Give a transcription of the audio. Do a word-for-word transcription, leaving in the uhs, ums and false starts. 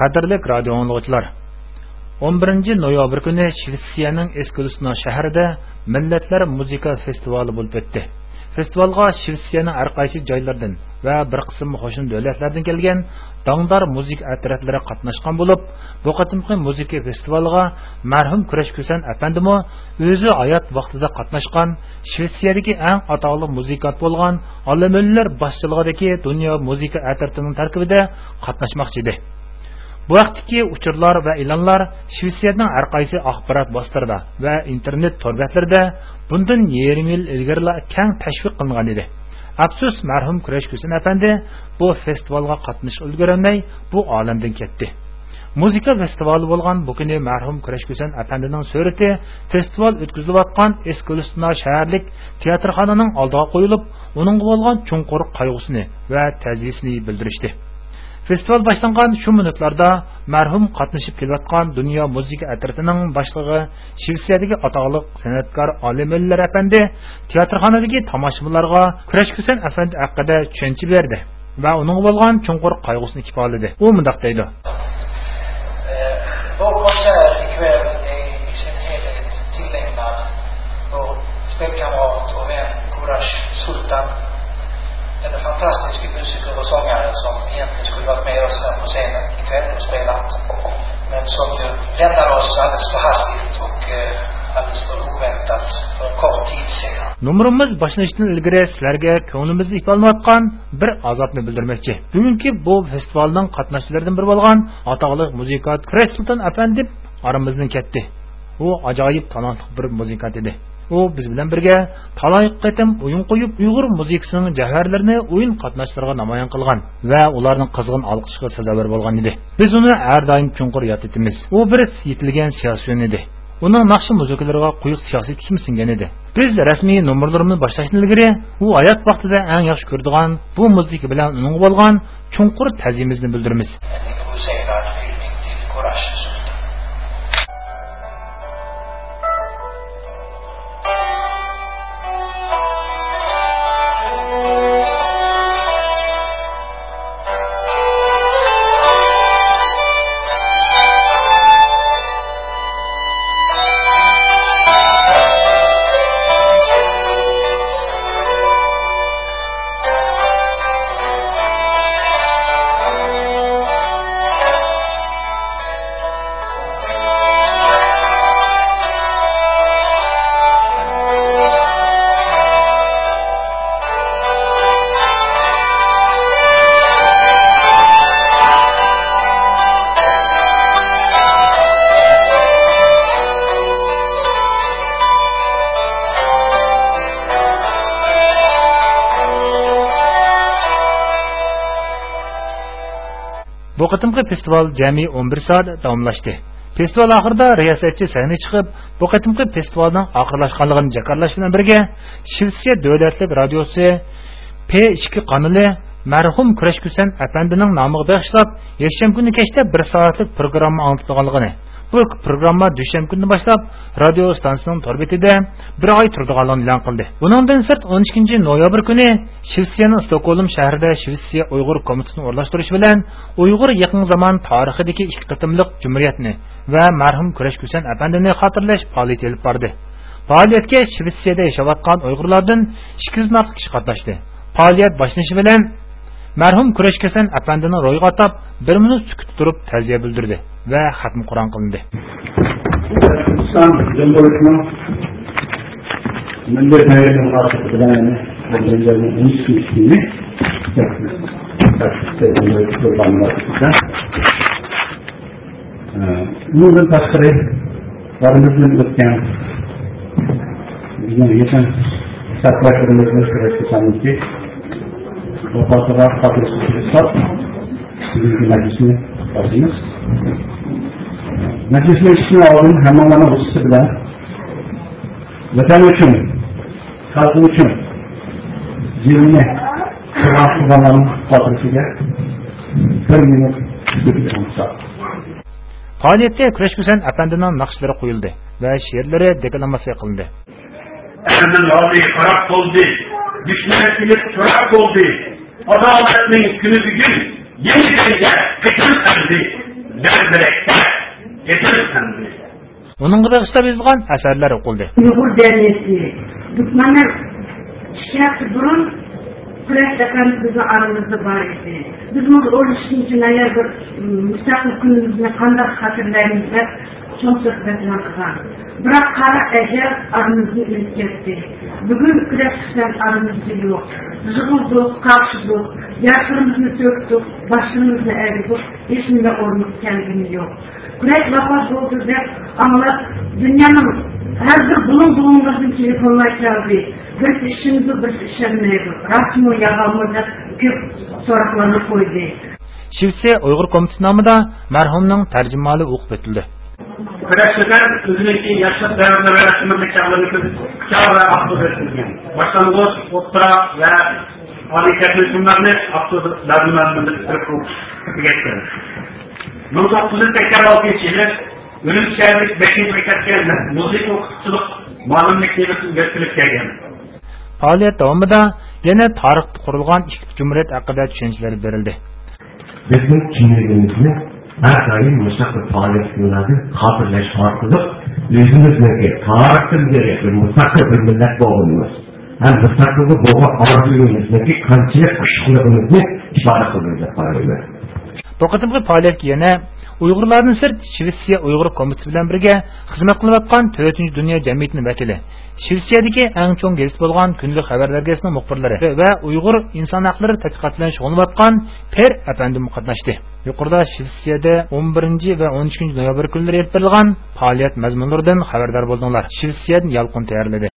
Qadrlik radio anglagıçlar, o'n birinchi noyabr kuni Shvetsiyaning Eskilstuna shahrida Millatlar musiqa festivali bo'lib o'tdi. Festivalga Shvetsiyaning har qaysi joylaridan va bir qism qo'shni davlatlardan kelgan dangdor musiqa atratlari qatnashgan bo'lib, bu qatimqi musiqa festivaliga marhum Kurash Kusan apandimo o'zi hayot vaqtida qatnashgan Shvetsiyadagi eng atoqli musiqat bo'lgan Olimlar boshchiligidagi dunyo musiqa atratining tarkibida qatnashmoqchi edi. Bu vaqtdagi uchurlar va e'lonlar Shvetsiyaning har qaysi axborot vositalarida va internet torbetlarida bundan yarim yil ilgari keng tashviq qilingan edi. Afsus, marhum Kurash Kusan apandi bu festivalga qatnashish ulgurmay bu olamdan ketdi. Musiqa festivali bo'lgan bu kuni marhum Kurash Kusan apandining surati festival o'tkazilayotgan Eskilstuna shaharlik teatrxonaning oldiga qo'yilib, uning bo'lgan chunqur qayg'usini va ta'ziyasini bildirishdi. Festival başlangan şu minutlarda marhum qatnashib kelayotgan dunyo musiqa atratining boshlig'i Shvetsiyadagi atoqliq san'atkor Olimlar apandi teatrxonadagi tomoshabinlarga Kurash Kusan apandi haqida tushuncha berdi va uning bo'lgan chunqur qayg'usini ifodaladi. U mundaq deydi: Vår konsert ikväll är i sin helhet tillägnad vår spelkamrat och vän Kurash Sultan, en fantastisk musiker och sångare som egentligen skulle varit med oss här på scenen ikväll och spelat, men som ju lämnar oss alldeles för hastigt och eh, alldeles för oväntat för en kort tid sedan. Numrimiz başlanışdan ilgari sizlarga ko'nglimizni ifodalayotgan bir azobni bildirmoqchi. Bugungi bu festivalning qatnashchilaridan biri bo'lgan atoqli musiqat Kurash Sultan apandi aramizdan ketdi. U ajoyib talantli bir musiqat edi. U biz bilan birga talayiq qatim o'yin qo'yib Uyg'ur musiqasining jawharlarini o'yin qatnashchilariga namoyon qilgan va ularning qizg'in olqishiga sazovor bo'lgan edi. Biz uni har doim chunqur yod etamiz. U bir yetilgan siyosatchi edi. Uning naqshi musiqalariga quyuq siyosiy tusmi singan edi. Biz rasmiy nomerlarimizni boshlashdan ilgari u hayot vaqtida eng yaxshi ko'radigan bu musiqa bilan uning bo'lgan chunqur ta'ziyamizni bildiramiz. Bu qatimqi festival jami o'n bir soat davomlashdi. Festival oxirida riyosatchi sahnaga chiqib, bu qatimqi festivalning oxirlashganligini jakarlash bilan birga Shvetsiya davlatlik radiosi P ikki kanali marhum Kurash Kusan apandining nomiga bag'ishlab yakshanba kuni kechda bir soatlik programma anglitganligini, bu programma dushanba kuni boshlab radio stansiyaning torbetida bir oy turadiganligini e'lon qildi. Buningdan sirt o'n ikkinchi noyabr kuni Shvetsiyaning Stokgolm shahrida Shvetsiya Uyg'ur komitetini o'rlashtirish bilan Uyg'ur yaqin zaman tarixidagi ikki qatimliq jumhuriyatni va marhum Kurash Kusan apandini xotirlash faoliyati olib bordi. Faoliyatga Shvetsiyada yashayotgan Uyg'urlardan ikki yuz nafar kishi qatnashdi. Faoliyat boshlanishi bilan marhum Kurash Kusan apandini ro'yga atab bir minut sukut turib ta'ziya bildirdi va xatm Qur'on qilindi. Bundan tashqari varimizdan o'tgan bizning yaqin sarflashlarimizni Kurash Kusanki vafotiga xotirjamlik hisob bugungi majlisni boshlamiz. Majlisning ishini oldin hammalarni o'zishi bilan vatan uchun, xalq uchun jilni qilganlarning xotirasiga bir minut o'tib Faoliyatda Kurash Kusan apandining naqshlari qo'yildi va she'rlari deklamatsiya qilindi. Efendim yolda harap oldu, düşmanlık harap oldu, adaletin günü bugün yeniden de pekan erdi. Derdirekte getirsen mi? Onunla bağışlab yazılgan əsərlər oquldu. Uyghur Devleti, Türkmenler şikayeti durun, Kureyş Efendi bizim aramızda var idi. Biz bu oluşun için eğer bir müstakil günümüzde kandak hatırlarımızda çok sıkıntılar kılan. Bırak kara ecel aramızda ilk etti. Bugün Kureyş'ten aramızda yok. Zıgıldık, karşıdık, yaşlarımızı söktük, başlarımızı erdik, hiçbirinde olmak kendimiz yok. Kureyş vefat oldu der, ama dünyanın her bir bunun bulunmasının telefonuna geldi. Bir işimizi bir işlemeydi. Rasmı yalanmı da köp soraklarını koydu. Şivsiye Uyghur Komitesi namıda merhumның tercümali okup ötüldü. Kureyş'ten özüneki yaşlı devrinde ve resminde çağlarını çağla aklı ettirgen. Başlangıç, otura ve hareketli hükümlerini aklı lazımlarını geçtirir. bin dokuz yüz seksen altıncı yılı Ürüm şehirlik beşinci mekatkenle müzik okutçuluk malum mektebisiz götürüp gelgen. Faaliyet davamında yine tarihte kurulgan İşlik Cumhuriyet hakkında düşünceleri verildi. Bizim kimliğimizni her daim mustaqil faaliyetlerinde hatırlaş arkalı özümüzdeki tarihten beri bir mustaqil bir millet doğumuz. Hem mustaqil boğa arzuyumuzdaki kançılık kışkılığımızı ifade kılacak parayla. Bu qıtımqı faaliyetki yana Uyg'urlardan sirt Shvetsiya Uyg'ur Komitesi bilan birga xizmat qilib atgan to'rtinchi dunyo jamiyatining vakili, Shvetsiyadagi eng cho'ng gazeta bo'lgan kunlik xabar dargasining muxbirlari va Uyg'ur inson haqlari tadqiqot bilan shug'ullanayotgan Per afandim qatnashdi. Yuqorida Shvetsiyada o'n birinchi va o'n uchinchi noyabr kunlari elib berilgan faoliyat mazmunlaridan xabardor bo'ldinglar. Shvetsiyadan yalqin tayyorladi.